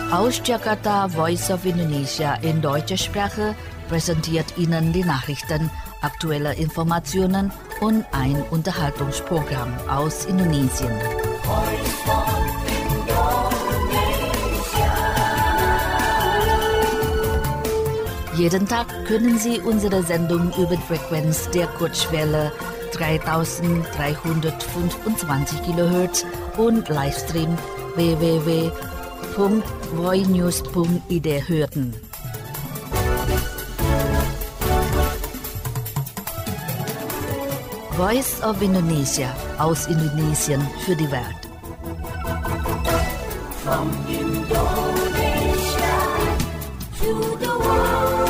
Aus Jakarta, Voice of Indonesia in deutscher Sprache präsentiert Ihnen die Nachrichten, aktuelle Informationen und ein Unterhaltungsprogramm aus Indonesien. Jeden Tag können Sie unsere Sendung über die Frequenz der Kurzwelle 3325 kHz und Livestream www.voinews.id hören. Voice of Indonesia aus Indonesien für die Welt. From Indonesia to the world.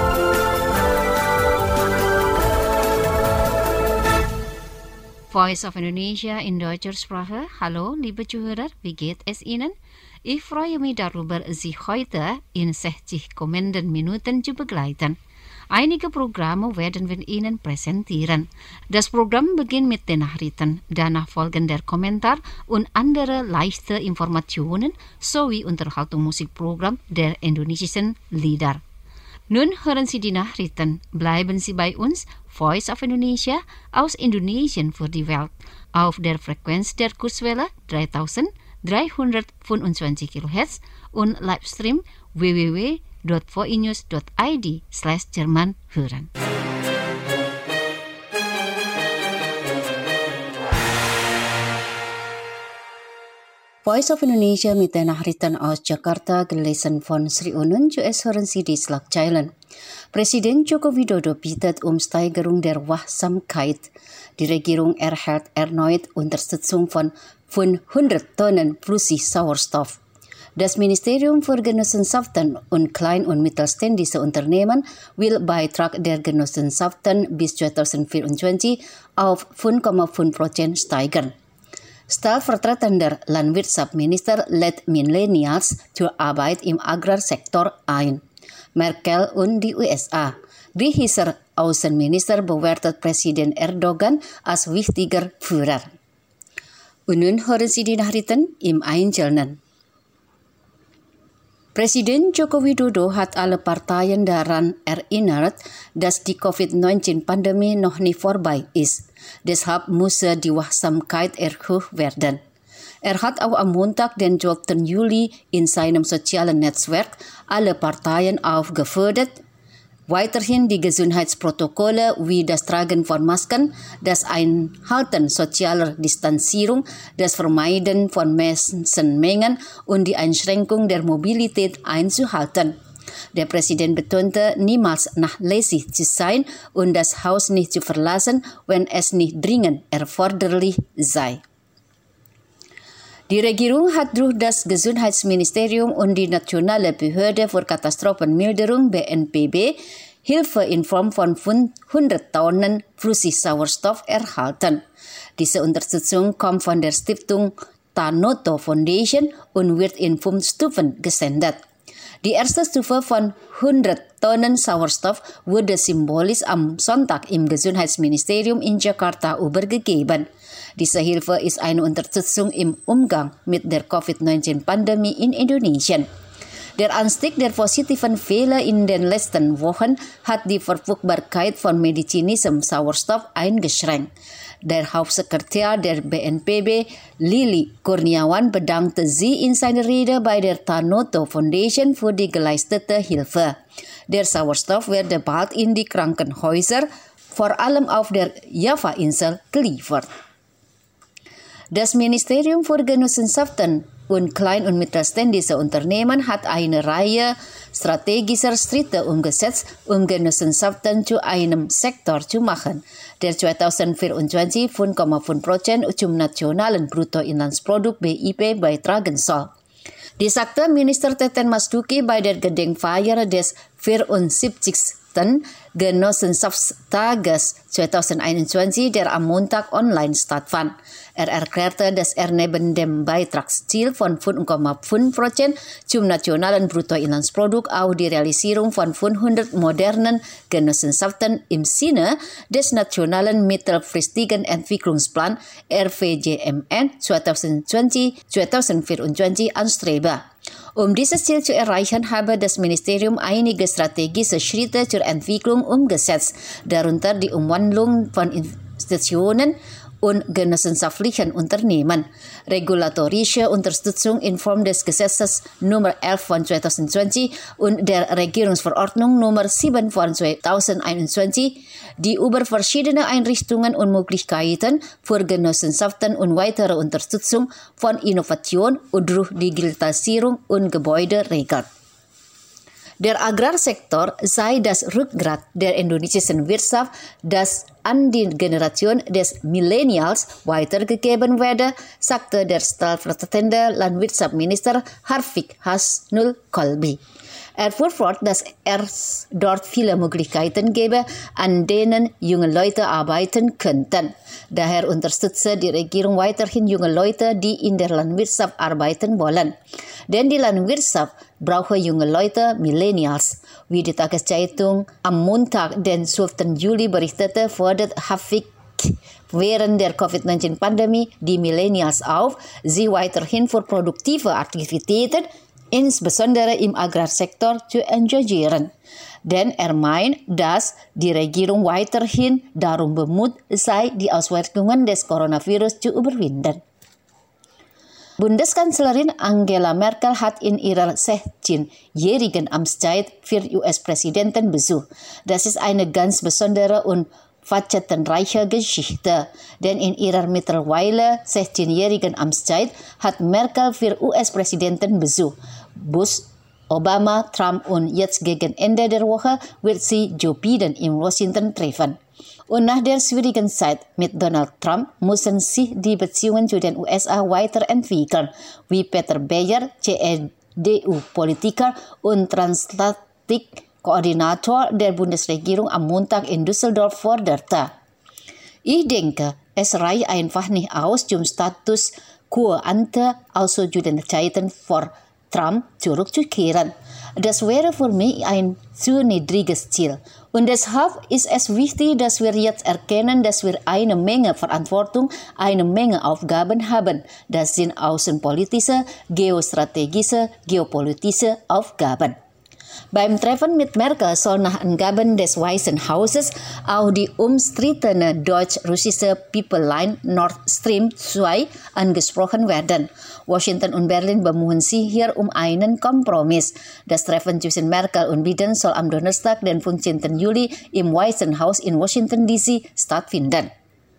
Voice of Indonesia in deutscher Sprache. Hallo, liebe Zuhörer, wie geht es Ihnen? Ich freue mich darüber, Sie heute in 60 kommenden Minuten zu begleiten. Einige Programme werden wir Ihnen präsentieren. Das Programm beginnt mit den Nachrichten, danach folgen der Kommentar und andere leichte Informationen sowie Unterhaltungsmusikprogramm der indonesischen Lieder. Nun hören Sie die Nachrichten. Bleiben Sie bei uns, Voice of Indonesia aus Indonesien für die Welt, auf der Frequenz der Kurzwelle 3325 kHz und Livestream www.voinews.id/Jerman hören. Voice of Indonesia mit den Nachrichten aus Jakarta gelesen von Sri Unun, zuerst hören Sie die Schlagzeilen. Presiden Joko Widodo bittet Steigerung der Wachsamkeit. Die Regierung erhält erneut Unterstützung von 500 Tonnen Flüssigsauerstoff. Das Ministerium für Genossenschaften und Klein- und Mittelständische Unternehmen will Beitrag der Genossenschaften bis 2024 auf 5,5% steigern. Stellvertretender Landwirtschaftsminister lädt Millennials zur Arbeit im Agrarsektor ein. Merkel und die USA. Griechischer Außenminister bewertet Präsident Erdogan als wichtiger Führer. Und nun hören Sie die Nachrichten im Einzelnen. Presiden Joko Widodo hat alle Parteien daran erinnert, dass die Covid-19-Pandemie noch nicht vorbei ist. Deshalb muss die Wachsamkeit erhöht werden. Er hat auch am Montag, den 12. Juli, in seinem sozialen Netzwerk alle Parteien aufgefordert, weiterhin die Gesundheitsprotokolle wie das Tragen von Masken, das Einhalten sozialer Distanzierung, das Vermeiden von Menschenmengen und die Einschränkung der Mobilität einzuhalten. Der Präsident betonte, niemals nachlässig zu sein und das Haus nicht zu verlassen, wenn es nicht dringend erforderlich sei. Die Regierung hat durch das Gesundheitsministerium und die Nationale Behörde für Katastrophenmilderung BNPB Hilfe in Form von 500 Tonnen Flüssigsauerstoff erhalten. Diese Unterstützung kommt von der Stiftung Tanoto Foundation und wird in 5 Stufen gesendet. Die erste Stufe von 100 Tonnen Sauerstoff wurde symbolisch am Sonntag im Gesundheitsministerium in Jakarta übergeben. Diese Hilfe ist eine Unterstützung im Umgang mit der Covid-19-Pandemie in Indonesien. Der Anstieg der positiven Fälle in den letzten Wochen hat die Verfügbarkeit von medizinischem Sauerstoff eingeschränkt. Der Hauptsekretär der BNPB, Lili Kurniawan, bedankte sie in seiner Rede bei der Tanoto Foundation für die geleistete Hilfe. Der Sauerstoff werde bald in die Krankenhäuser, vor allem auf der Java-Insel, geliefert. Das Ministerium für Genossenschaften und Klein- und Mittelständische Unternehmen hat eine Reihe strategischer Schritte umgesetzt, um Genossenschaften zu einem Sektor zu machen, der 2024 5,5% zum nationalen Bruttoinlandsprodukt BIP beitragen soll. Dies sagte Minister Teten Mas Duki bei der Gedenkfeier des 74. Genossenschaftstages 2021, der am Montag online stattfand. Er erklärte, dass er neben dem Beitragsziel von 5,5% zum nationalen Bruttoinlandsprodukt auch die Realisierung von 500 modernen Genossenschaften im Sinne des Nationalen Mittelfristigen Entwicklungsplans RVJMN 2020-2024 anstrebe. Dieses Ziel zu erreichen, habe das Ministerium einige strategische Schritte zur Entwicklung umgesetzt, darunter die Umwandlung von Institutionen und genossenschaftlichen Unternehmen, regulatorische Unterstützung in Form des Gesetzes Nummer 11 von 2020 und der Regierungsverordnung Nummer 7 von 2021, die über verschiedene Einrichtungen und Möglichkeiten für Genossenschaften und weitere Unterstützung von Innovation und durch Digitalisierung und Gebäude regelt. Der Agrarsektor sei das Rückgrat der indonesischen Wirtschaft, das an die Generation des Millennials weitergegeben werde, sagte der stellvertretende Landwirtschaftsminister Harfiq Hasnul Kolbi. Er fuhr fort, dass es dort viele Möglichkeiten gäbe, an denen junge Leute arbeiten könnten. Daher unterstütze die Regierung weiterhin junge Leute, die in der Landwirtschaft arbeiten wollen. Denn die Landwirtschaft brauche junge Leute, Millennials. Wie die Tageszeitung am Montag, den 12. Juli berichtete, fordert Harfiq während der Covid-19-Pandemie die Millennials auf, sie weiterhin für produktive Aktivitäten, insbesondere im Agrarsektor, zu engagieren. Denn er meint, dass die Regierung weiterhin darum bemüht sei, die Auswirkungen des Coronavirus zu überwinden. Bundeskanzlerin Angela Merkel hat in ihrer 16-jährigen Amtszeit 4 US-Präsidenten besucht. Das ist eine ganz besondere und facettenreiche Geschichte, denn in ihrer mittlerweile 16-jährigen Amtszeit hat Merkel 4 US-Präsidenten besucht. Bush, Obama, Trump und jetzt gegen Ende der Woche wird sie Joe Biden in Washington treffen. Und nach der schwierigen Zeit mit Donald Trump müssen sich die Beziehungen zu den USA weiterentwickeln, wie Peter Beyer, CDU-Politiker und Transatlantik-Koordinator der Bundesregierung am Montag in Düsseldorf forderte. Ich denke, es reicht einfach nicht aus, zum Status quo ante, also zu den Zeiten vor Trump zurückzukehren. Das wäre für mich ein zu niedriges Ziel. Und deshalb ist es wichtig, dass wir jetzt erkennen, dass wir eine Menge Verantwortung, eine Menge Aufgaben haben. Das sind außenpolitische, geostrategische, geopolitische Aufgaben. Beim Treffen mit Merkel soll nach Angaben des Weißen Hauses auch die umstrittene deutsch-russische Pipeline Nord Stream 2 angesprochen werden. Washington und Berlin bemühen sich hier um einen Kompromiss. Das Treffen zwischen Merkel und Biden soll am Donnerstag, den 15. Juli im Weißen Haus in Washington DC stattfinden.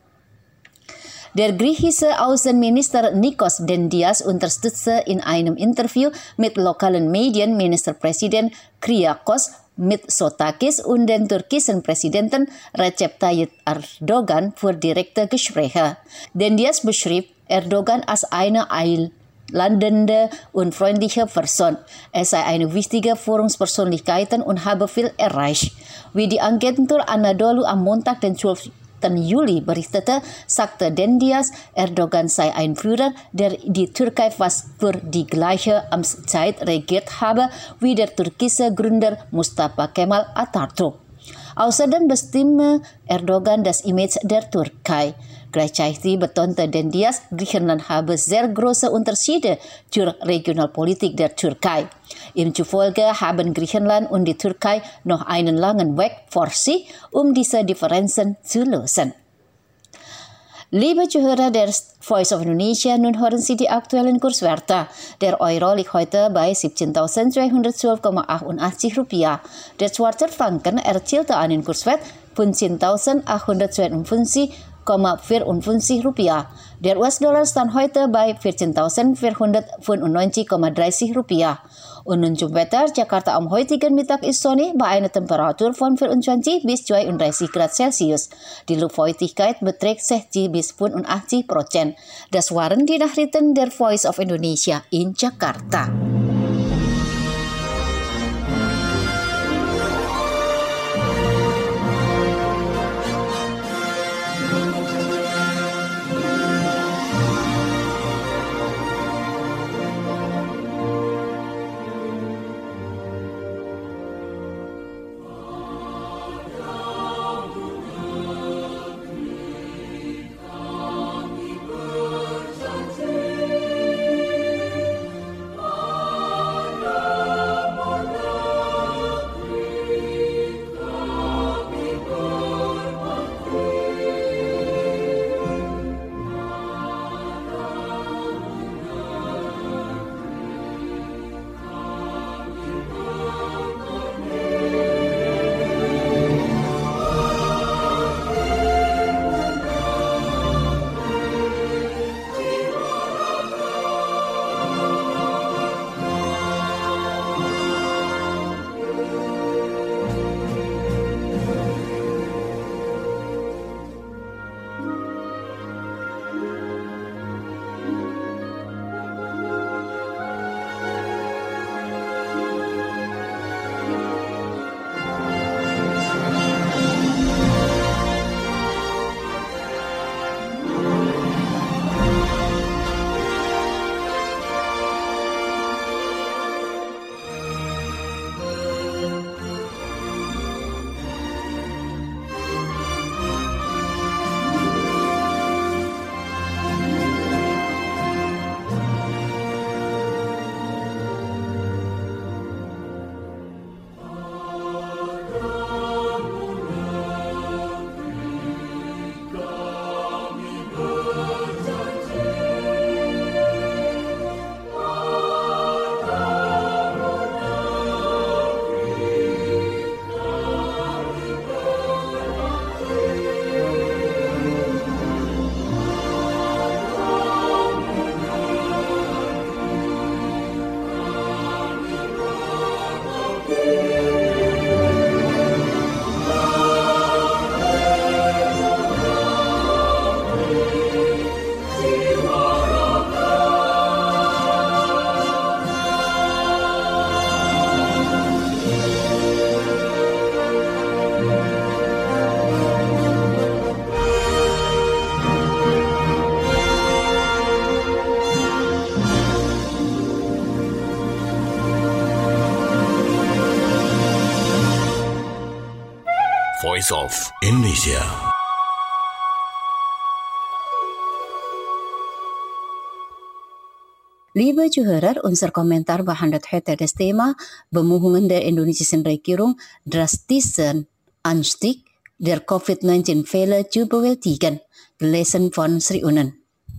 Der griechische Außenminister Nikos Dendias unterstützte in einem Interview mit lokalen Medien Ministerpräsident Kyriakos Mitsotakis und den türkischen Präsidenten Recep Tayyip Erdogan für direkte Gespräche. Dendias beschrieb Erdogan als eine einladende und freundliche Person. Er sei eine wichtige Führungspersönlichkeit und habe viel erreicht. Wie die Agentur Anadolu am Montag, den 12. Juli berichtete, sagte Dendias, Erdogan sei ein Führer, der die Türkei fast für die gleiche Amtszeit regiert habe wie der türkische Gründer Mustafa Kemal Atatürk. Außerdem bestimme Erdogan das Image der Türkei. Gleichzeitig betonte Dendias, Griechenland habe sehr große Unterschiede zur Regionalpolitik der Türkei. Ihm zufolge haben Griechenland und die Türkei noch einen langen Weg vor sich, um diese Differenzen zu lösen. Liebe Zuhörer der Voice of Indonesia, nun hören Sie die aktuellen Kurswerte. Der Euro liegt heute bei 17.212,88 Rupiah. Der Schweizer Franken erzielte einen Kurswert von 10.852,54 Rupiah. Der US-Dollar stand heute bei 14.495,30 Rupiah. Und nun zum Wetter. Jakarta am heutigen Mittag ist sonnig bei einer Temperatur von 24 bis 32 Grad Celsius. Die Luftfeuchtigkeit beträgt 60 bis 85%. Das waren die Nachrichten der Voice of Indonesia in Jakarta. Voice of Indonesia. Liebe Zuhörer, unser Kommentar behandelt heute das Thema Bemühungen der indonesischen Regierung, drastischen Anstieg der Covid-19-Fälle zu bewältigen, gelesen von Sri Unen.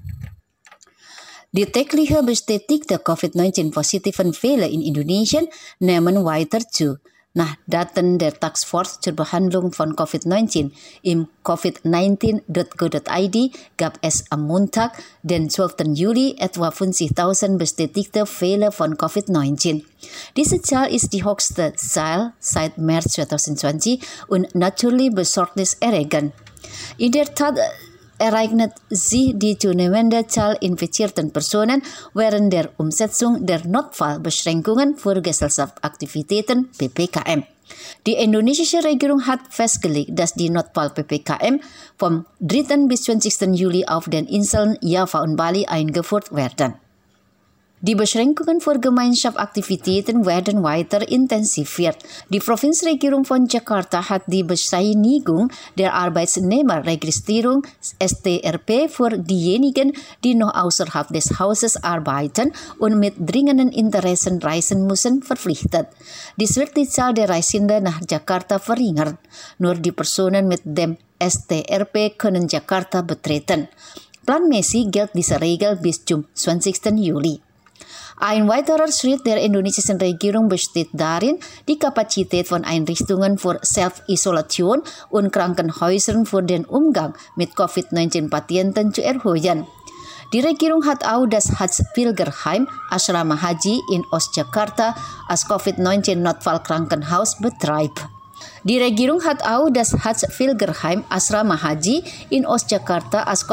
Die tägliche bestätigte Covid-19-positiven Fälle in Indonesien nehmen weiter zu. Nach Daten der Taskforce zur Behandlung von Covid-19 im covid19.go.id gab es am Montag, den 12. Juli, etwa 50.000 bestätigte Fälle von Covid-19. Diese Zahl ist die höchste Zahl seit März 2020 und natürlich besorgniserregend. In der Tat ereignet sich die zunehmende Zahl infizierten Personen während der Umsetzung der Notfallbeschränkungen für Gesellschaftsaktivitäten (PPKM). Die indonesische Regierung hat festgelegt, dass die Notfall-PPKM vom 3. bis 20. Juli auf den Inseln Java und Bali eingeführt werden. Die Beschränkungen für Gemeinschaftsaktivitäten werden weiter intensiviert. Die Provinzregierung von Jakarta hat die Bescheinigung der Arbeitnehmerregistrierung STRP für diejenigen, die noch außerhalb des Hauses arbeiten und mit dringenden Interessen reisen müssen, verpflichtet. Dies wird die Zahl der Reisenden nach Jakarta verringern. Nur die Personen mit dem STRP können Jakarta betreten. Planmäßig gilt diese Regel bis zum 20. Juli. Ein weiterer Schritt der indonesischen Regierung besteht darin, die Kapazität von Einrichtungen für Self-Isolation und Krankenhäusern für den Umgang mit Covid-19-Patienten zu erhöhen. Die Regierung hat auch das Hajj-Pilgerheim Asrama Haji in Ostjakarta als Covid-19-Notfallkrankenhaus betreibt. Die Regierung hat auch das Hajj-Pilgerheim Asrama Haji in Ostjakarta als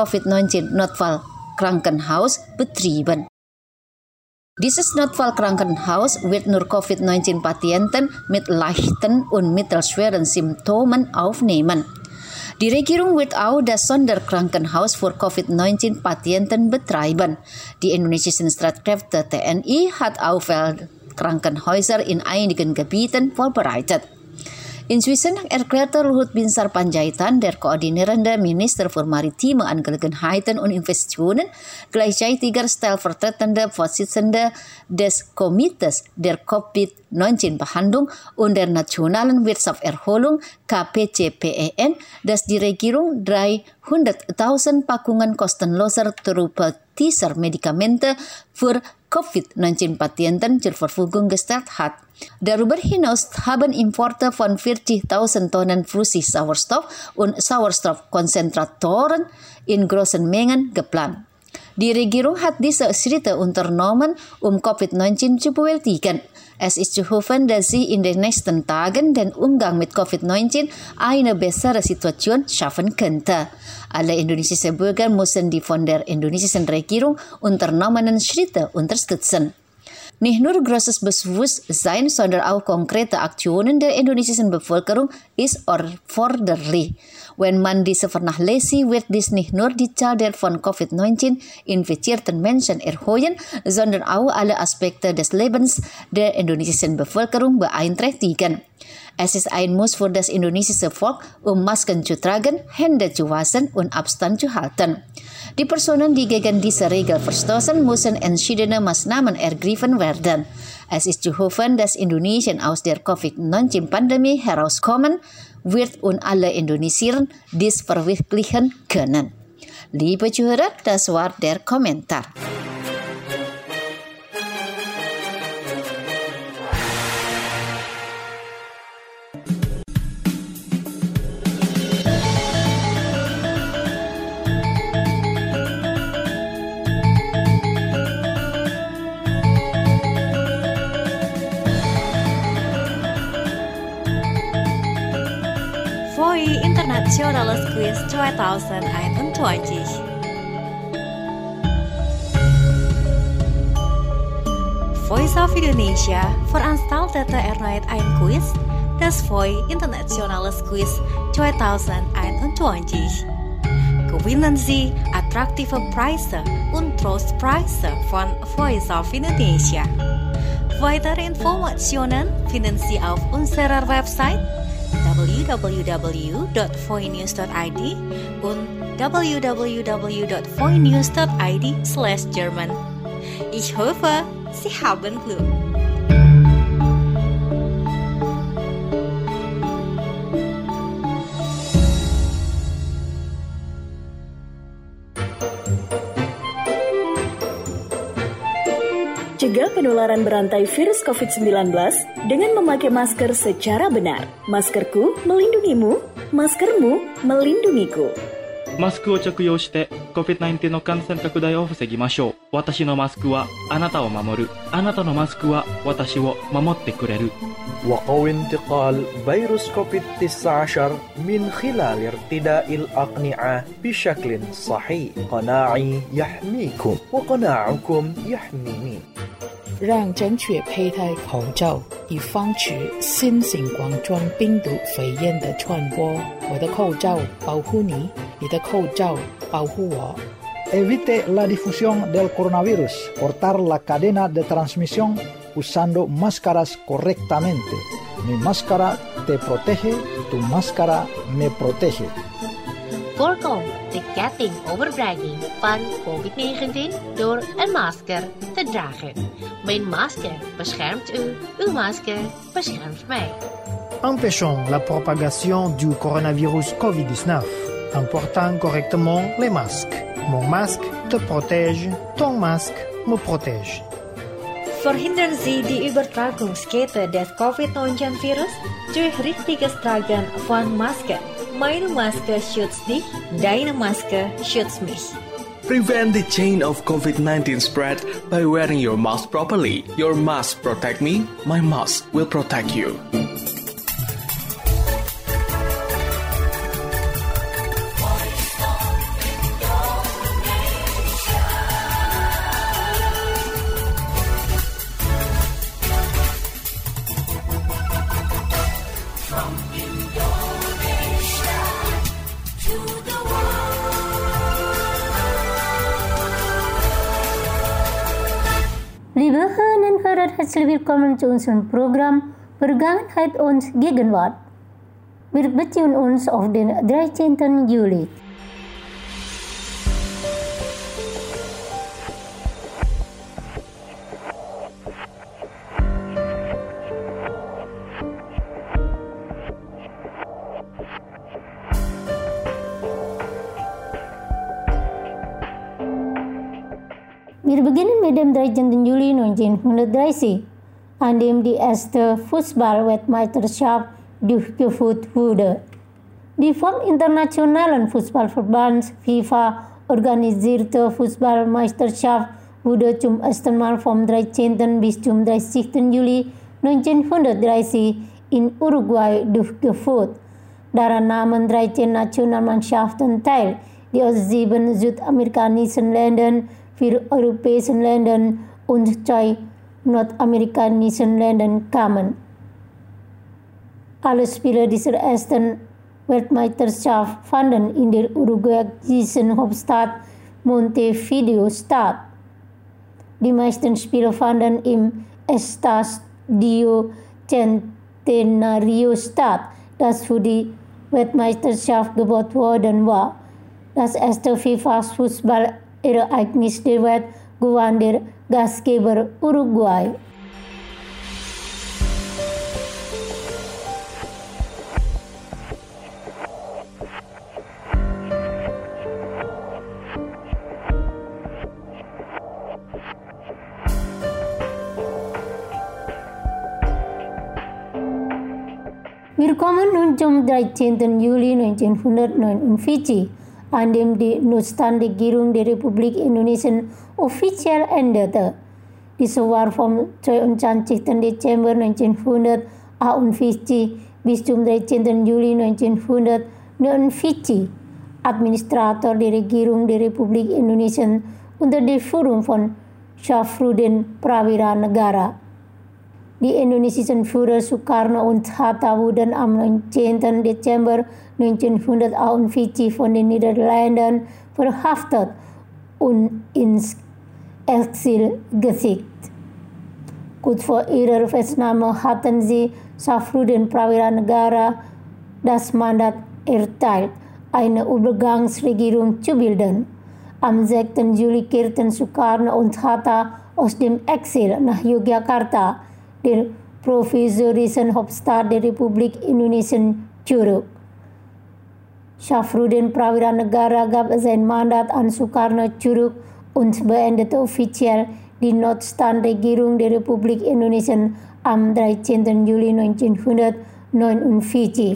Covid-19-Notfallkrankenhaus betrieben. Dieses Notfallkrankenhaus wird nur Covid-19-Patienten mit leichten und mittelschweren Symptomen aufnehmen. Die Regierung wird auch das Sonderkrankenhaus für Covid-19-Patienten betreiben. Die indonesischen Streitkräfte TNI hat auch Krankenhäuser in einigen Gebieten vorbereitet. Inzwischen erklärte Luhut Binsar Panjaitan, der koordinierende Minister für maritime Angelegenheiten und Investitionen, gleichzeitiger stellvertretende Vorsitzende des Komitees der Covid-19-Behandlung und der Nationalen Wirtschaftserholung KPCPEN, dass die Regierung 300.000 Packungen kostenloser therapeutischer Medikamente für Covid-19-Patienten zur Verfügung gestellt hat. Darüber hinaus haben Importe von 40.000 Tonnen Flüssigsauerstoff und Sauerstoffkonzentratoren in großen Mengen geplant. Die Regierung hat diese Schritte unternommen, um Covid-19 zu bewältigen. Es ist zu hoffen, dass sie in den nächsten Tagen den Umgang mit Covid-19 eine bessere Situation schaffen könnte. Alle indonesische Bürger müssen die von der indonesischen Regierung unternommenen Schritte unterstützen. Nicht nur großes Bewusstsein, sondern auch konkrete Aktionen der indonesischen Bevölkerung ist erforderlich. Wenn man diese vernachlässigt, wird dies nicht nur die Zahl der von Covid-19 infizierten Menschen erhöhen, sondern auch alle Aspekte des Lebens der indonesischen Bevölkerung beeinträchtigen. Es ist ein Muss für das indonesische Volk, Masken zu tragen, Hände zu waschen und Abstand zu halten. Die Personen, die gegen diese Regel verstoßen, müssen entschiedene Maßnahmen ergriffen werden. Es ist zu hoffen, dass Indonesien aus der Covid-19-Pandemie herauskommen wird und alle Indonesier dies verwirklichen können. Liebe Zuhörer, das war der Kommentar. Voi Internationales Quiz 2021. Voice of Indonesia veranstaltete erneut ein Quiz, das Voi Internationales Quiz 2021. Gewinnen Sie attraktive Preise und Trostpreise von Voice of Indonesia. Weitere Informationen finden Sie auf unserer Website www.voinews.id und www.voinews.id/German. Ich hoffe, Sie haben Glück. Cegah penularan berantai virus COVID-19 dengan memakai masker secara benar. Maskerku melindungimu, maskermu melindungiku. マスクを着用して COVID-19 の感染拡大を防ぎましょう。私のマスクはあなたを守る。あなたのマスクは私を守ってくれる。 وقوي انتقال فيروس كوفيد-19 من خلال ارتداء الأقنعة بشكل صحيح. قناعي يحميكم وقناعكم يحميني. 让正确佩戴口罩，以防止新型冠状病毒肺炎的传播。我的口罩保护你，你的口罩保护我。 Evite la difusión del coronavirus. Cortar la cadena de transmisión usando máscaras correctamente. Mi máscara te protege, tu máscara me protege. Voorkom de ketting overbrenging van COVID-19 door een masker te dragen. Mijn masker beschermt u, uw masker beschermt mij. Empêchons la propagation du coronavirus COVID-19 en portant correctement les masques. Mon masque te protège, ton masque me protège. Verhindern Sie die Übertragungskette des Covid-19-Virus durch richtiges Tragen von Masken. Meine Maske schützt dich, deine Maske schützt mich. Prevent the chain of COVID-19 spread by wearing your mask properly. Your mask protect me, my mask will protect you. Liebe Hörerinnen und Hörer, herzlich willkommen zu unserem Programm Vergangenheit und Gegenwart. Wir beziehen uns auf den 13. Juli. Wir beginnen mit dem 13. Juli 1930, an dem die erste Fußball-Weltmeisterschaft durchgeführt wurde. Die vom Internationalen Fußballverband FIFA organisierte Fußballmeisterschaft wurde zum ersten Mal vom 13. bis zum 30. Juli 1930 in Uruguay durchgeführt. Daran nahmen 13 Nationalmannschaften teil, die aus 7 südamerikanischen Ländern, 4 europäischen Ländern und 2 nordamerikanischen Ländern kamen. Alle Spiele dieser ersten Weltmeisterschaft fanden in der uruguayischen Hauptstadt Montevideo statt. Die meisten Spiele fanden im Estadio Centenario statt, das für die Weltmeisterschaft gebaut worden war. Das erste FIFA-Fußballereignis der Welt gewann der Gastgeber Uruguay. Wir kommen nun zum 13. Juli 1949, an dem die Notstandsregierung der Republik Indonesien offiziell endete. Diese war vom 22. Dezember 1948 bis zum 13. Juli 1949 Administrator der Regierung der Republik Indonesien unter der Führung von Syafruddin Prawira Negara. Die indonesischen Führer Sukarno und Hatta wurden am 19. Dezember 1948 von den Niederländern verhaftet und ins Exil geschickt. Kurz vor ihrer Festnahme hatten sie Syafruddin Prawira Negara das Mandat erteilt, eine Übergangsregierung zu bilden. Am 6. Juli kehrten Sukarno und Hatta aus dem Exil nach Yogyakarta, der provisorischen Hauptstadt der Republik Indonesia, zurück. Syafruddin Prawira Negara gab sein Mandat an Sukarno zurück und beendete offiziell die Notstandregierung der Republik Indonesia am 13. Juli 1949.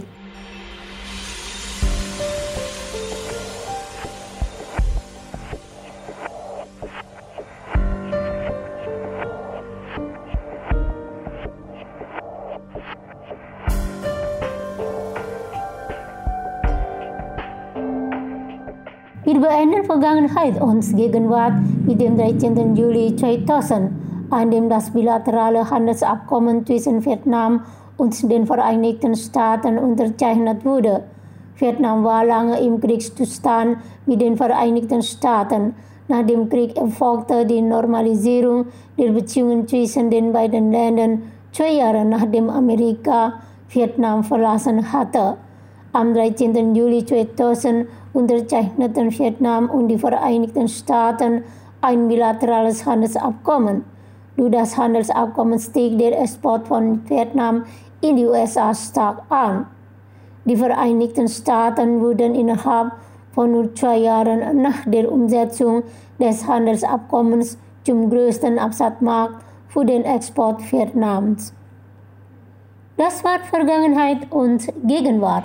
Wir beenden Vergangenheit und Gegenwart mit dem 13. Juli 2000, an dem das bilaterale Handelsabkommen zwischen Vietnam und den Vereinigten Staaten unterzeichnet wurde. Vietnam war lange im Kriegszustand mit den Vereinigten Staaten. Nach dem Krieg erfolgte die Normalisierung der Beziehungen zwischen den beiden Ländern 2 Jahre nachdem Amerika Vietnam verlassen hatte. Am 13. Juli 2000 unterzeichneten Vietnam und die Vereinigten Staaten ein bilaterales Handelsabkommen. Durch das Handelsabkommen stieg der Export von Vietnam in die USA stark an. Die Vereinigten Staaten wurden innerhalb von nur 2 Jahren nach der Umsetzung des Handelsabkommens zum größten Absatzmarkt für den Export Vietnams. Das war Vergangenheit und Gegenwart.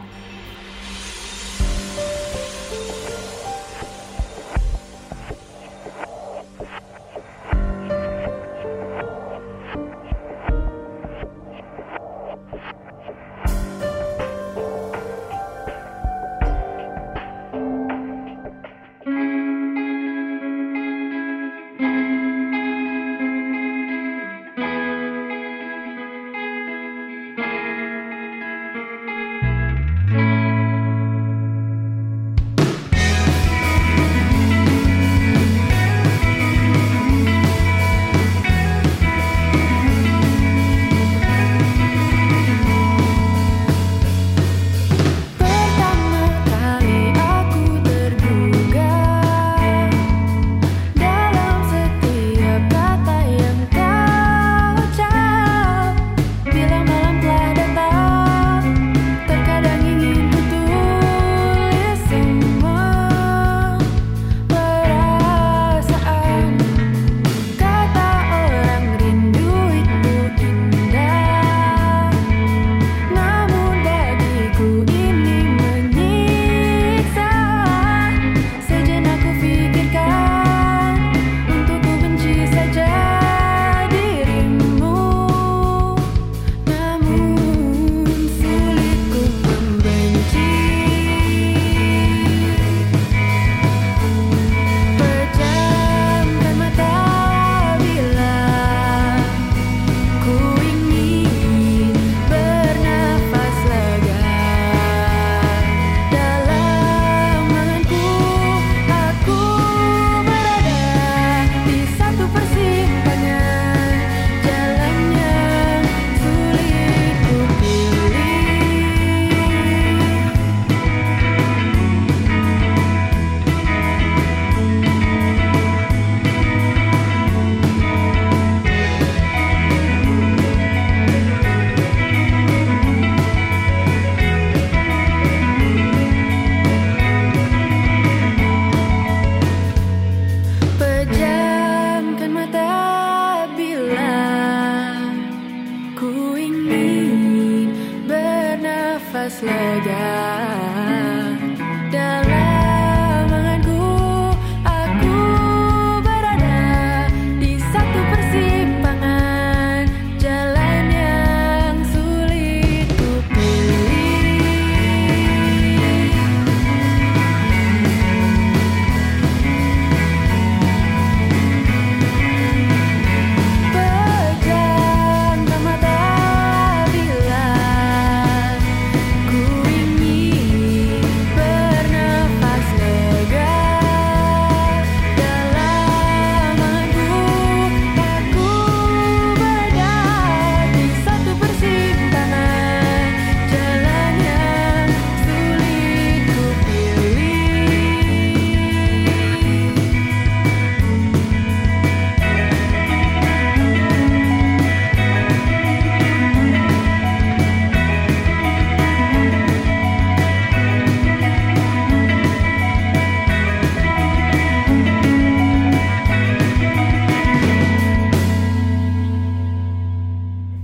Ku ingin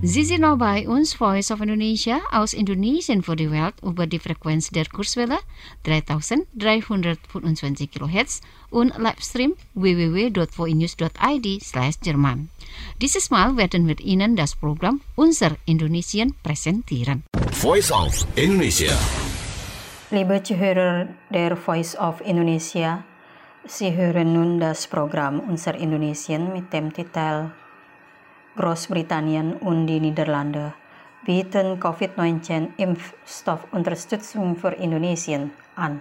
Sie sind noch bei uns, Voice of Indonesia, aus Indonesien für die Welt über die Frequenz der Kurzwelle 3325 kHz und Livestream www.voinews.id/Jerman. Dieses Mal werden wir Ihnen das Programm Unser Indonesien präsentieren. Voice of Indonesia. Liebe Zuhörer der Voice of Indonesia, Sie hören nun das Programm Unser Indonesien mit dem Titel Großbritannien und die Niederlande bieten Covid-19-Impfstoffunterstützung für Indonesien an.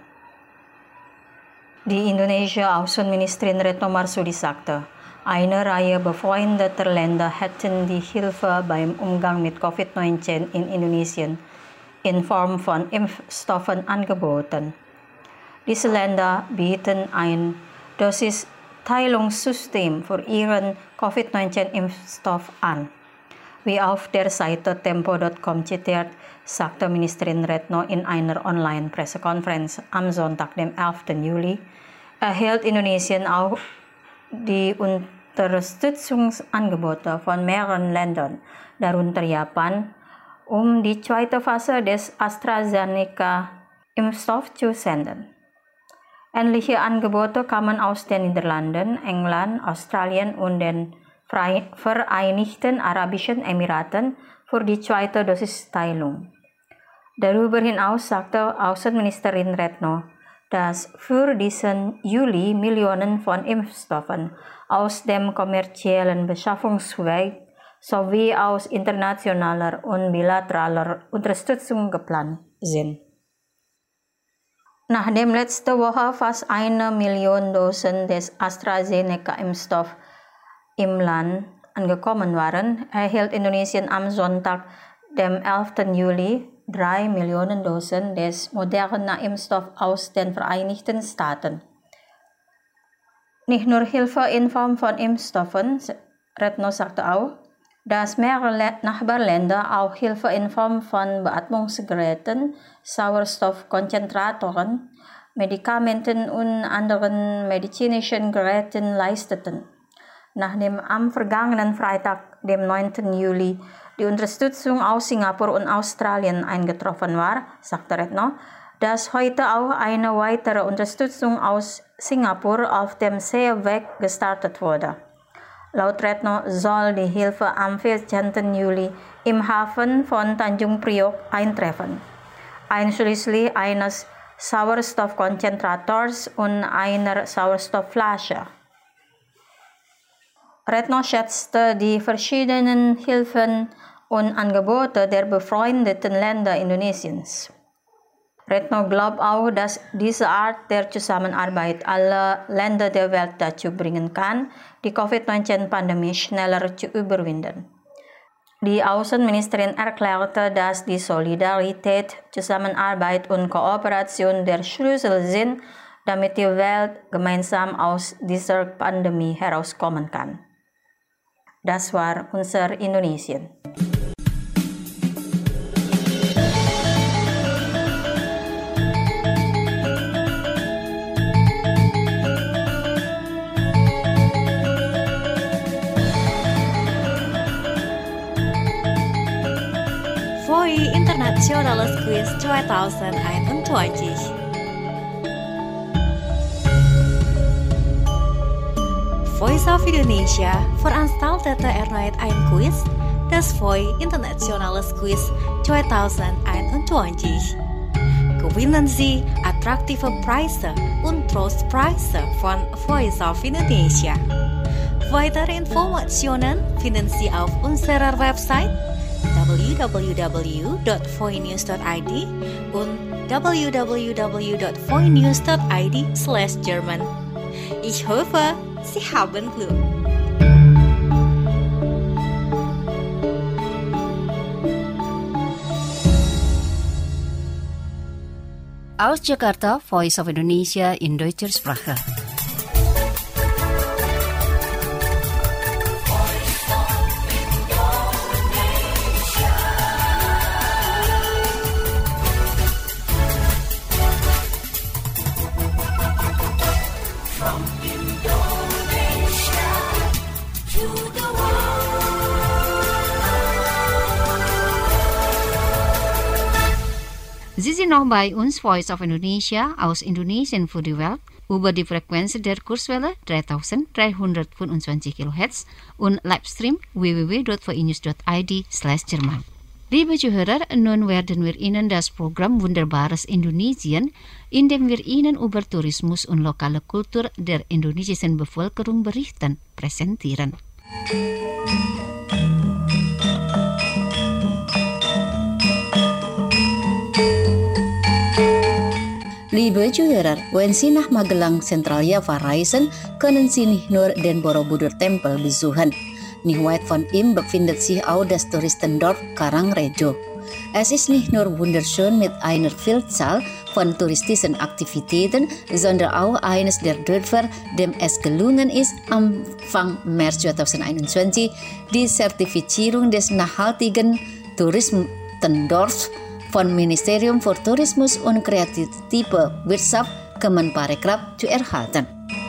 Die indonesische Außenministerin Retno Marsudi sagte, eine Reihe befreundeter Länder hätten die Hilfe beim Umgang mit Covid-19 in Indonesien in Form von Impfstoffen angeboten. Diese Länder bieten ein Dosis-Teilungssystem für ihren Covid-19-Impfstoff an. Wie auf der Seite tempo.com zitiert, sagte Ministerin Retno in einer Online-Pressekonferenz am Sonntag, dem 11. Juli, erhält Indonesien auch die Unterstützungsangebote von mehreren Ländern, darunter Japan, um die zweite Phase des AstraZeneca-Impfstoffs zu senden. Ähnliche Angebote kamen aus den Niederlanden, England, Australien und den Vereinigten Arabischen Emiraten für die zweite Dosisteilung. Darüber hinaus sagte Außenministerin Retno, dass für diesen Juli Millionen von Impfstoffen aus dem kommerziellen Beschaffungsweg sowie aus internationaler und bilateraler Unterstützung geplant sind. Nachdem letzte Woche fast 1 Million Dosen des AstraZeneca-Impfstoffs im Land angekommen waren, erhielt Indonesien am Sonntag, dem 11. Juli, 3 Millionen Dosen des Moderna-Impfstoffs aus den Vereinigten Staaten. Nicht nur Hilfe in Form von Impfstoffen, Retno sagte auch, dass mehrere Nachbarländer auch Hilfe in Form von Beatmungsgeräten, Sauerstoffkonzentratoren, Medikamenten und anderen medizinischen Geräten leisteten. Nachdem am vergangenen Freitag, dem 9. Juli, die Unterstützung aus Singapur und Australien eingetroffen war, sagte Retno, dass heute auch eine weitere Unterstützung aus Singapur auf dem Seeweg gestartet wurde. Laut Retno soll die Hilfe am 14. Juli im Hafen von Tanjung Priok eintreffen, einschließlich eines Sauerstoffkonzentrators und einer Sauerstoffflasche. Retno schätzte die verschiedenen Hilfen und Angebote der befreundeten Länder Indonesiens. Retno glaubt auch, dass diese Art der Zusammenarbeit alle Länder der Welt dazu bringen kann, die Covid-19-Pandemie schneller zu überwinden. Die Außenministerin erklärte, dass die Solidarität, Zusammenarbeit und Kooperation der Schlüssel sind, damit die Welt gemeinsam aus dieser Pandemie herauskommen kann. Das war unser Indonesien. Voi Internationales Quiz 2021. Voice of Indonesia veranstaltete erneut ein Quiz, das Voi Internationales Quiz 2021. Gewinnen Sie attraktive Preise und Trostpreise von Voice of Indonesia. Weitere Informationen finden Sie auf unserer Website www.voinews.id und www.voinews.id/German. Ich hoffe, Sie haben Glück. Aus Jakarta, Voice of Indonesia in deutscher Sprache. Sie sind noch bei uns, Voice of Indonesia, aus Indonesien für die Welt, über die Frequenz der Kurzwelle 3325 kHz und Livestream www.vinews.id/Jerman. Liebe Zuhörer, nun werden wir Ihnen das Programm Wunderbares Indonesien, in dem wir Ihnen über Tourismus und lokale Kultur der indonesischen Bevölkerung berichten, präsentieren. Liebe Zuhörer, wenn Sie nach Magelang Central Java reisen, können Sie nicht nur den Borobudur-Tempel besuchen. Nicht weit von ihm befindet sich auch das Touristendorf Karangrejo. Es ist nicht nur wunderschön mit einer Vielzahl von touristischen Aktivitäten, sondern auch eines der Dörfer, dem es gelungen ist, Anfang März 2021 die Zertifizierung des nachhaltigen Touristendorfs von Ministerium für Tourismus und Kreative Wirtschaft Kemenparekraf zu erhalten.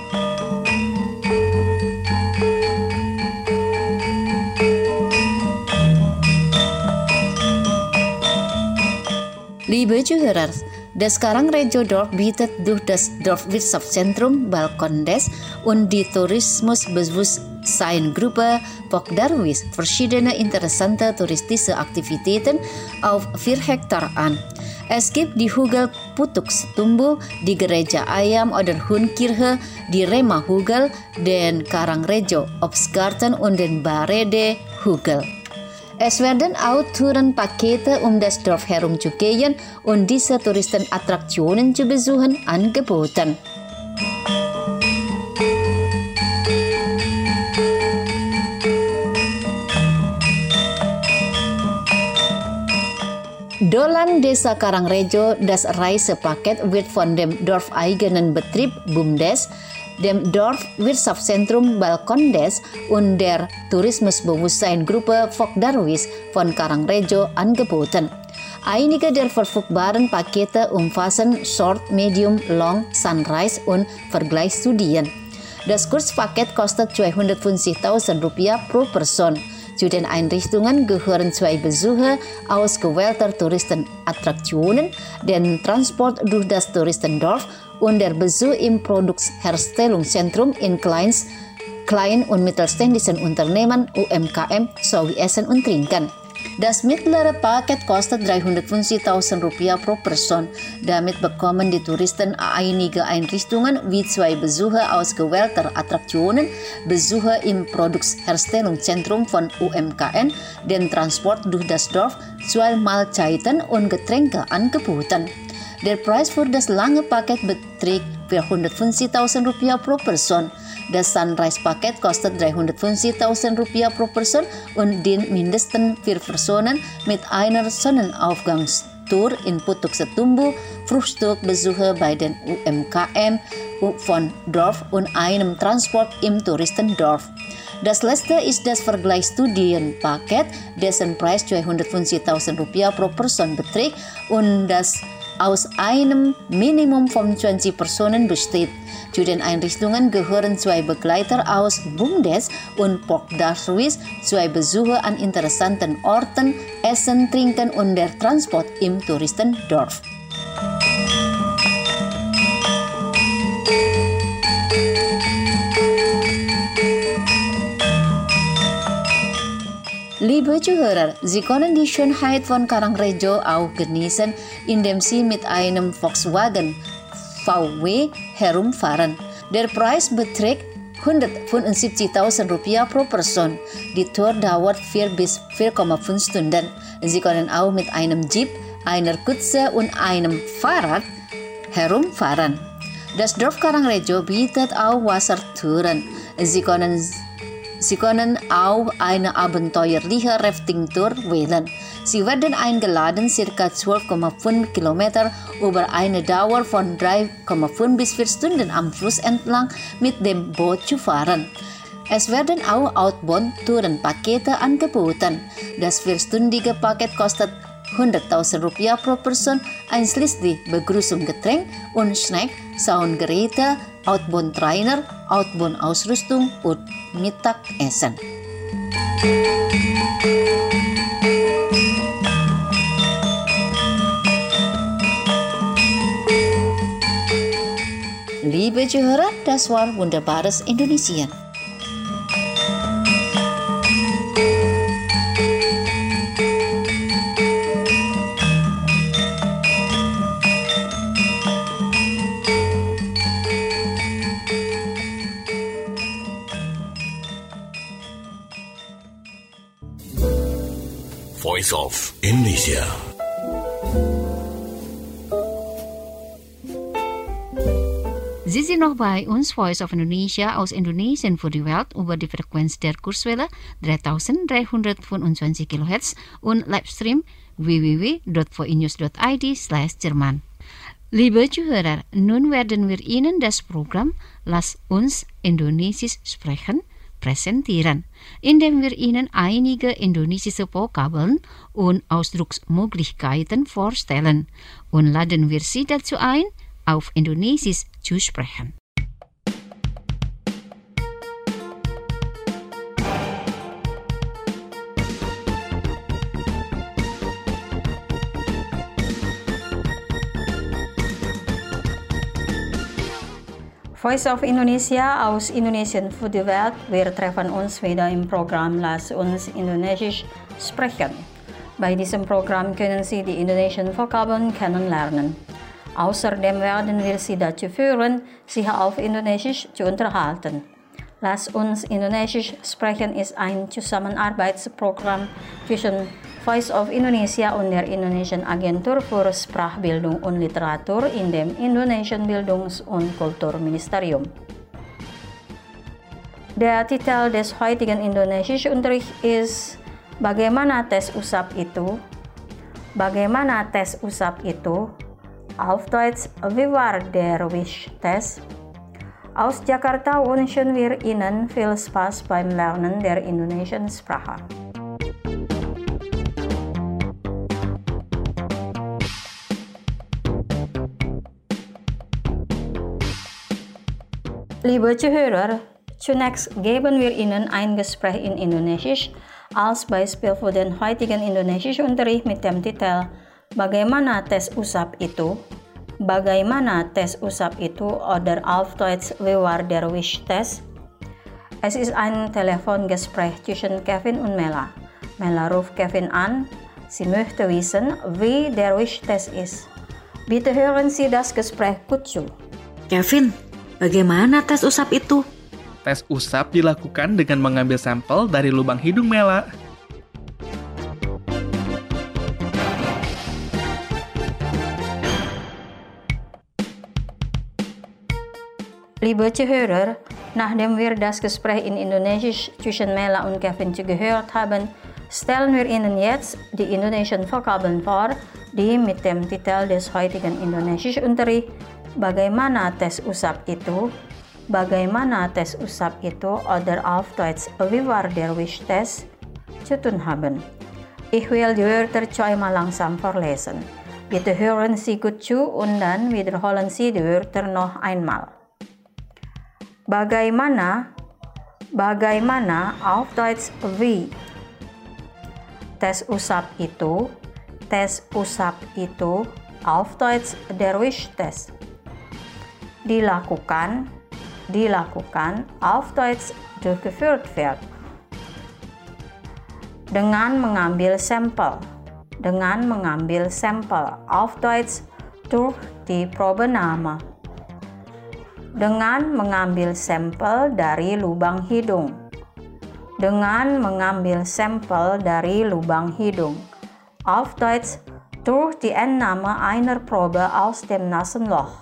Liebe Zuhörer, das Karangrejo-Dorf bietet durch das Dorfwirtschaftszentrum Balkondes und die Tourismusbewusstseingruppe Pokdarwis verschiedene interessante touristische Aktivitäten auf 4 Hektar an. Es gibt die Hügel Putukstumbu, die Gereja Ayam oder Hunkirche, die Rema-Hügel, den Karangrejo Obstgarten und den Barede-Hügel. Es werden auch Tourenpakete das Dorf herumzugehen und diese Touristenattraktionen zu besuchen angeboten. Dolan Desa Karangrejo, das Reisepaket wird von dem dorfeigenen Betrieb BUMDes, dem Dorfwirtschaftszentrum Balkondes und der Tourismusbewusstseingruppe Pokdarwis von Karangrejo angeboten. Einige der verfügbaren Pakete umfassen Short, Medium, Long, Sunrise und Vergleichsstudien. Das Kurzpaket kostet 250.000 Rupiah pro Person. Zu den Einrichtungen gehören 2 Besuche ausgewählter Touristenattraktionen, den Transport durch das Touristendorf und der Besuch im Produktherstellungszentrum in Klein- und mittelständischen Unternehmen UMKM sowie Essen und Trinken. Das mittlere Paket kostet 350.000 Rupiah pro Person. Damit bekommen die Touristen einige Einrichtungen wie 2 Besuche ausgewählter Attraktionen, Besuche im Produktherstellungszentrum von UMKM, den Transport durch das Dorf, 2 Mahlzeiten und Getränke angeboten. Der Preis für das lange Paket beträgt 450.000 Rupiah pro Person. Das Sunrise-Paket kostet 350.000 Rupiah pro Person und dient mindestens 4 Personen mit einer Sonnenaufgangstour in Putuksetumbu, Frühstückbesuche bei den UMKM von Dorf und einem Transport im Touristendorf. Das letzte ist das Vergleichsstudienpaket, dessen Preis 250.000 Rupiah pro Person beträgt und das aus einem Minimum von 20 Personen besteht. Zu den Einrichtungen gehören 2 Begleiter aus BUMDes und Pokdarwis, 2 Besuche an interessanten Orten, Essen, Trinken und der Transport im Touristendorf. Liebe Zuhörer, Sie können die Schönheit von Karangrejo auch genießen, indem Sie mit einem Volkswagen VW herumfahren. Der Preis beträgt 175.000 Rupiah pro Person. Die Tour dauert 4 bis 4,5 Stunden. Sie können auch mit einem Jeep, einer Kutsche und einem Fahrrad herumfahren. Das Dorf Karangrejo bietet auch Wassertouren. Sie können auch eine abenteuerliche Rafting-Tour wählen. Sie werden eingeladen, ca. 12,5 Kilometer über eine Dauer von 3,5 bis 4 Stunden am Fluss entlang mit dem Boot zu fahren. Es werden auch Outbound-Tourenpakete angeboten. Das 4-stündige Paket kostet 100.000 Rupiah pro Person, einschließlich Begrüßung, Getränk und Snack, Soundgeräte, Outbound-Trainer, Outbound-Ausrüstung und Mittagessen. Liebe Zuhörer, das war Wunderbares Indonesien. Voice of Indonesia. Sie sind noch bei uns, Voice of Indonesia aus Indonesien für die Welt über die Frequenz der Kurzwelle 3325 kHz und Livestream www.voinews.id/Jerman. Liebe Zuhörer, nun werden wir Ihnen das Programm Lass uns Indonesisch sprechen präsentieren, indem wir Ihnen einige indonesische Vokabeln und Ausdrucksmöglichkeiten vorstellen und laden wir Sie dazu ein, auf Indonesisch zu sprechen. Voice of Indonesia aus Indonesien für die Welt. Wir treffen uns wieder im Programm Lass uns Indonesisch sprechen. Bei diesem Programm können Sie die indonesischen Vokabeln kennenlernen. Außerdem werden wir Sie dazu führen, sich auf Indonesisch zu unterhalten. Lass uns Indonesisch sprechen ist ein Zusammenarbeitsprogramm zwischen Voice of Indonesia und der Indonesischen Agentur für Sprachbildung und Literatur in dem Indonesischen Bildungs- und Kulturministerium. Der Titel des heutigen Indonesischunterrichts ist Bagaimana tes usap itu? Bagaimana tes usap itu? Auf Deutsch, wie war der Wischtest? Aus Jakarta wünschen wir Ihnen viel Spaß beim Lernen der indonesischen Sprache. Liebe Zuhörer, zunächst geben wir Ihnen ein Gespräch in Indonesisch als Beispiel für den heutigen Indonesischunterricht mit dem Titel Bagaimana tes usap itu? Bagaimana tes usap itu oder auf Deutsch wie war der Wischtest? Es ist ein Telefongespräch zwischen Kevin und Mela. Mela ruft Kevin an. Sie möchte wissen, wie der Wischtest ist. Bitte hören Sie das Gespräch gut zu. Kevin, bagaimana tes usap itu? Tes usap dilakukan dengan mengambil sampel dari lubang hidung Mela. Liebe Zuhörer, nachdem wir das Gespräch in Indonesisch zwischen Mela und Kevin gehört haben, stellen wir Ihnen jetzt die indonesischen Vokabeln vor, die mit dem Titel des heutigen Indonesischunterrichts Bagaimana tes usap itu? Bagaimana tes usap itu oder auf Deutsch wie war der Wischtest zu tun haben. Ich will die Wörter zweimal langsam vorlesen. Bitte hören Sie gut zu und dann wiederholen Sie die Wörter noch einmal. Bagaimana, bagaimana auf Deutsch wie. Tes usap itu auf Deutsch der Wischtest. Dilakukan, auf Deutsch durchgeführt wird. Dengan mengambil sampel, auf Deutsch durch die Probenahme. Dengan mengambil sampel dari lubang hidung. Dengan mengambil sampel dari lubang hidung. Auf Deutsch durch die Entnahme einer Probe aus dem Nasenloch.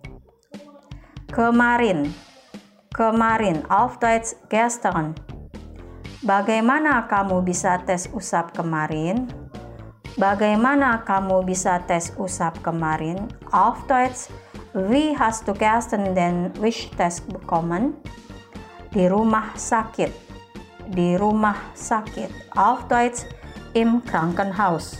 Kemarin, auf Deutsch gestern. Bagaimana kamu bisa tes usap kemarin? Bagaimana kamu bisa tes usap kemarin? Auf Deutsch, wie hast du gestern den Wischtest bekommen? Di rumah sakit. Auf Deutsch, im Krankenhaus.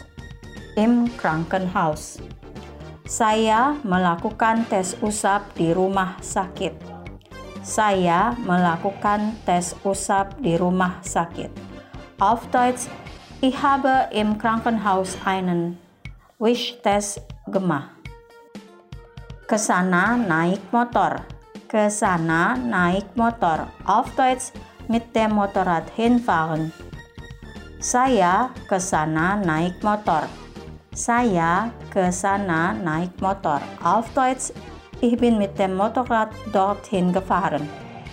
Saya melakukan tes usap di rumah sakit. Auf Deutsch, ich habe im Krankenhaus einen Wischtest gemacht. Kesana naik motor. ke sana naik motor. Auf Deutsch mit dem Motorrad hinfahren. Saya ke sana naik motor. Saya ke sana naik motor. Auf Deutsch, ich bin mit dem Motorrad dorthin gefahren.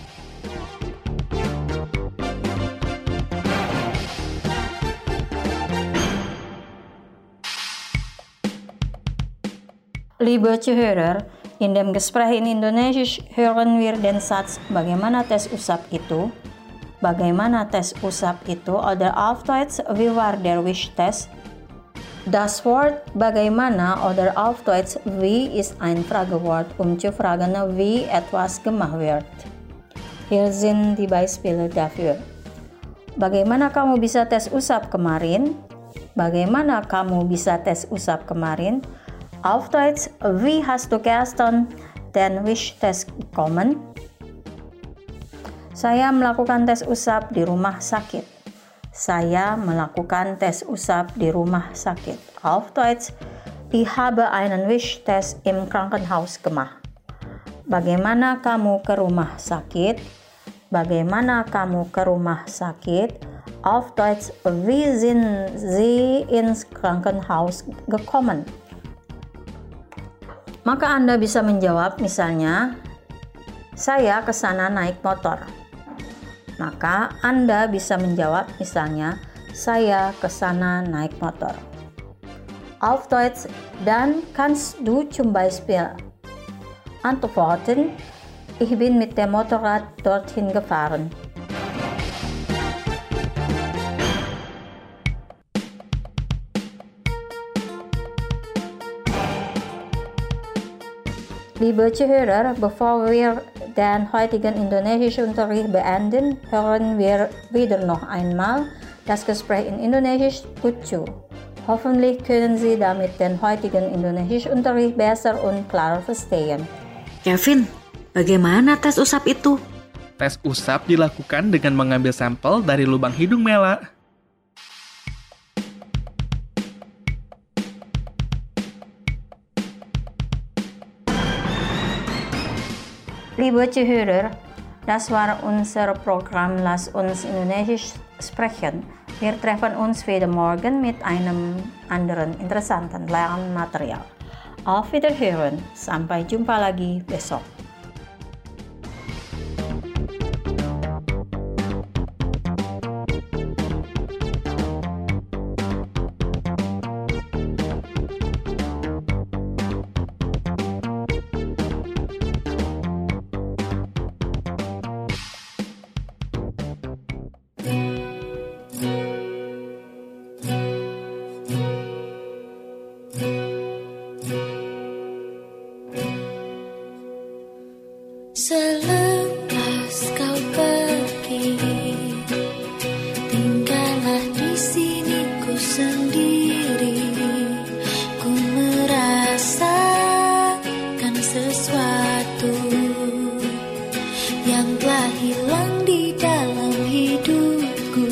Liebe Zuhörer, in dem Gespräch in Indonesisch hören wir den Satz bagaimana tes usap itu? Bagaimana tes usap itu? Oder auf Deutsch, wie war der Wischtest? Das Wort bagaimana oder auf Deutsch wie ist ein Fragewort, zu fragen, wie etwas gemacht wird. Hier sind die Beispiele dafür. Bagaimana kamu bisa tes usap kemarin? Bagaimana kamu bisa tes usap kemarin? Auf Deutsch, wie hast du gestern den Wischtest bekommen? Saya melakukan tes usap di rumah sakit. Saya melakukan tes usap di rumah sakit. Auf Deutsch, ich habe einen Wischtest im Krankenhaus gemacht. Bagaimana kamu ke rumah sakit? Bagaimana kamu ke rumah sakit? Auf Deutsch, wie sind Sie ins Krankenhaus gekommen? Maka Anda bisa menjawab misalnya, saya ke sana naik motor. Maka Anda bisa menjawab misalnya, saya ke sana naik motor. Auf Deutsch, dann kannst du zum Beispiel antworten, ich bin mit dem Motorrad dorthin gefahren. Liebe Zuhörer, bevor wir den heutigen Indonesischunterricht beenden, hören wir wieder noch einmal das Gespräch in Indonesisch gut zu. Hoffentlich können Sie damit den heutigen Indonesischunterricht besser und klarer verstehen. Kevin, bagaimana tes usap itu? Tes usap dilakukan dengan mengambil sampel dari lubang hidung Mela. Liebe Zuhörer, das war unser Programm Lass uns Indonesisch sprechen. Wir treffen uns wieder morgen mit einem anderen interessanten Lernmaterial. Auf Wiederhören, sampai jumpa lagi besok. Selepas kau pergi, tinggallah di sini ku sendiri. Ku merasakan sesuatu yang telah hilang di dalam hidupku.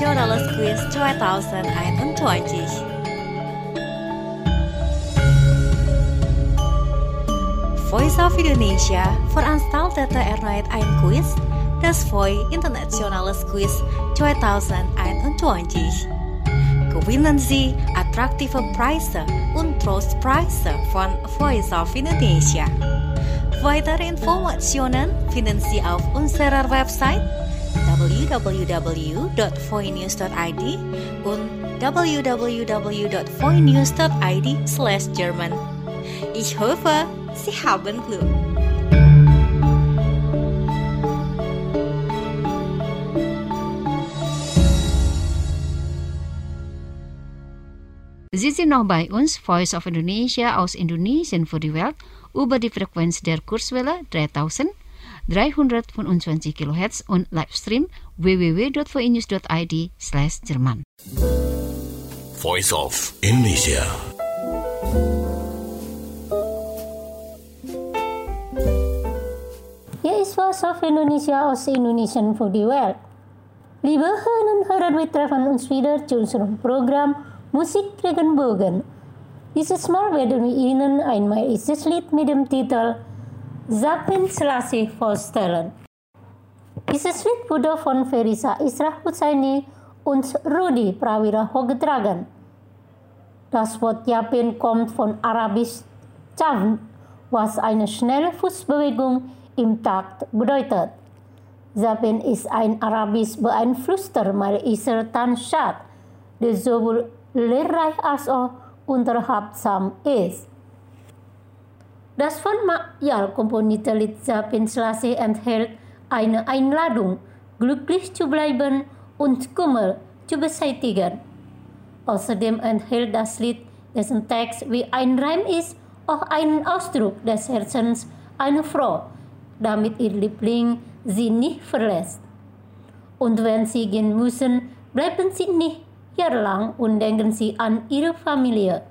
Internationales Quiz 2021. Voice of Indonesia veranstaltete erneut ein Quiz, das Voice Internationales Quiz 2021. Gewinnen Sie attraktive Preise und Trostpreise von Voice of Indonesia. Weitere Informationen finden Sie auf unserer Website www.voinews.id und www.voinews.id/German. Ich hoffe, Sie haben Glück. Sie sind noch bei uns, Voice of Indonesia aus Indonesien für die Welt, über die Frequenz der Kurzwelle 3325 kHz und Livestream www.voinews.id/German. Voice of Indonesia. Hier ist Voice of Indonesia aus Indonesien für die Welt. Liebe Hörerinnen und Hörer, wir treffen uns wieder zu unserem Programm Musik Regenbogen. Dieses Mal werden wir Ihnen ein malaysiisches Lied mit dem Titel Zapin Selassie vorstellen. Dieses Lied wurde von Ferisa Isra Hussaini und Rudi Prawira vorgetragen. Das Wort Zapin kommt von Arabisch Chavn, was eine schnelle Fußbewegung im Takt bedeutet. Zapin ist ein arabisch beeinflusster malaysischer Tanzschat, der sowohl lehrreich als auch unterhaltsam ist. Das von Makyal komponierte Lied Zapin Selassie enthält eine Einladung, glücklich zu bleiben und Kummer zu beseitigen. Außerdem enthält das Lied, dessen Text wie ein Reim ist, auch einen Ausdruck des Herzens einer Frau, damit ihr Liebling sie nicht verlässt. Und wenn sie gehen müssen, bleiben sie nicht jahrelang und denken sie an ihre Familie.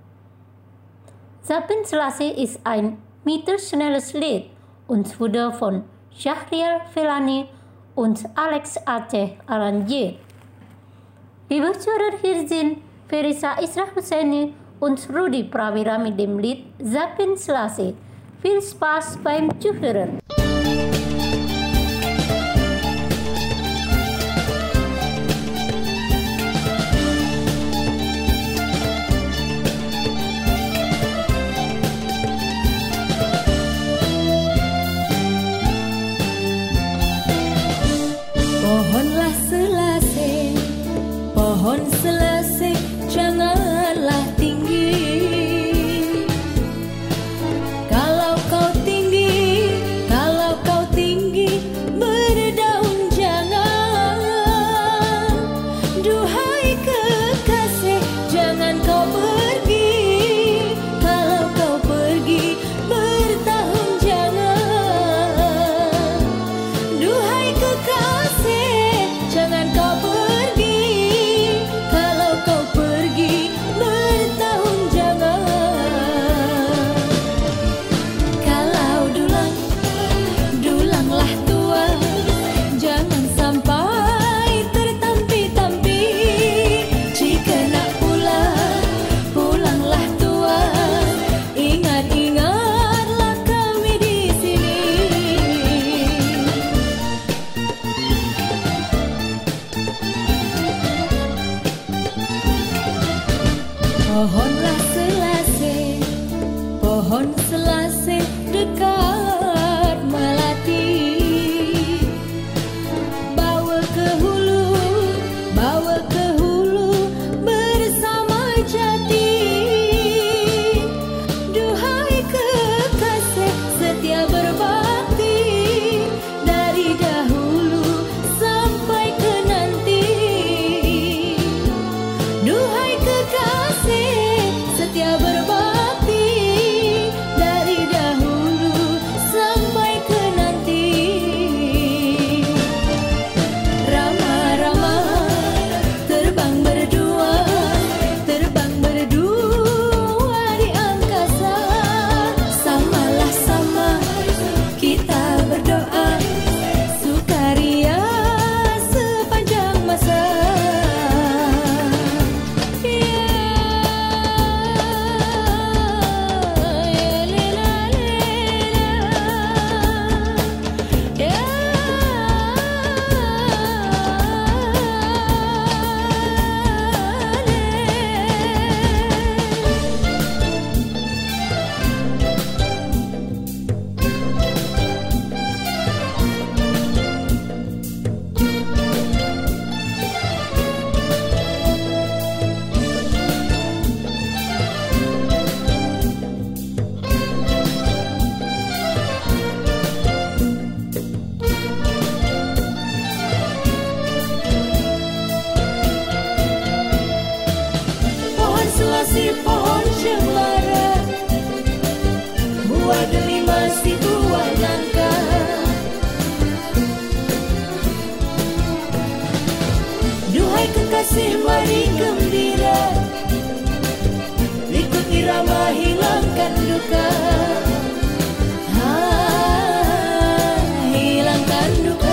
Zapin Selassie ist ein mittelschnelles Lied und wurde von Syahrial Felani und Alex Aceh arrangiert. Liebe Zuhörer, hier sind Ferisa Isra Hussaini und Rudi Prawira mit dem Lied Zapin Selassie. Viel Spaß beim Zuhören. Pohonlah Selassie, pohon Selassie, janganlah tinggi. Kalau kau tinggi, berdaun jangan. Duhai kekasih, jangan kau pergi. Kalau kau pergi, bertahun jangan. Duhai kekasih, jangan kau pergi. Kalau kau pergi, bertahun jangan. Kalau dulanglah tua, jangan sampai tertampi-tampi. Jika nak pulanglah tua, ingat-ingatlah kami di sini. Pohonlah Selassie, pohon Selassie dekat melati. Bawa ke hulu bersama jati. Duhai kekasih, setia berbakti dari dahulu sampai ke nanti. Duhai kekasih, kekasih mari gembira, ikut irama hilangkan duka. Hilangkan duka.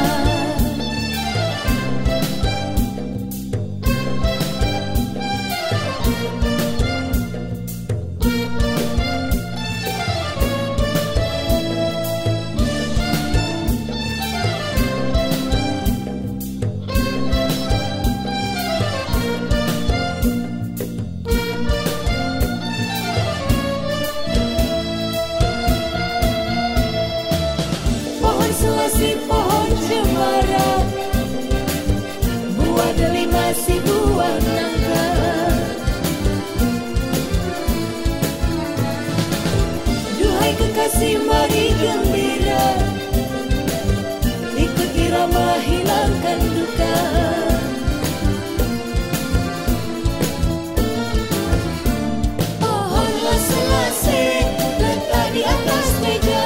Selasih pohon cemara, buah delima si buah nangka. Duhai kekasih mari gembira, ikut irama hilangkan duka. Pohonlah selasih letak di atas meja,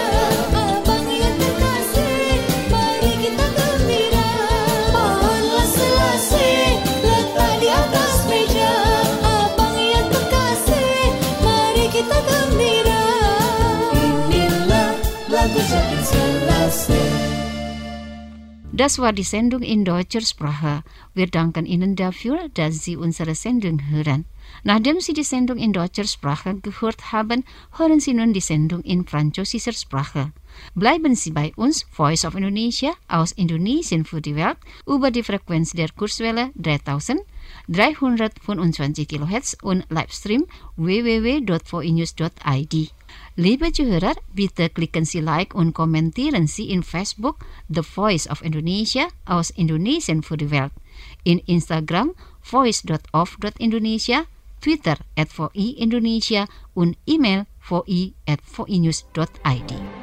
Das war die Sendung in deutscher Sprache. Wir danken Ihnen dafür, dass Sie unsere Sendung hören. Nachdem Sie die Sendung in deutscher Sprache gehört haben, hören Sie nun die Sendung in französischer Sprache. Bleiben Sie bei uns, Voice of Indonesia, aus Indonesien für die Welt, über die Frequenz der Kurzwelle 3325 kHz und Livestream www.voinews.id. Liebe Zuhörer, bitte klicken Sie Like und kommentieren Sie in Facebook The Voice of Indonesia aus Indonesien für die Welt, in Instagram voice.of.indonesia, Twitter @VOI Indonesia und E-Mail voi@voinews.id.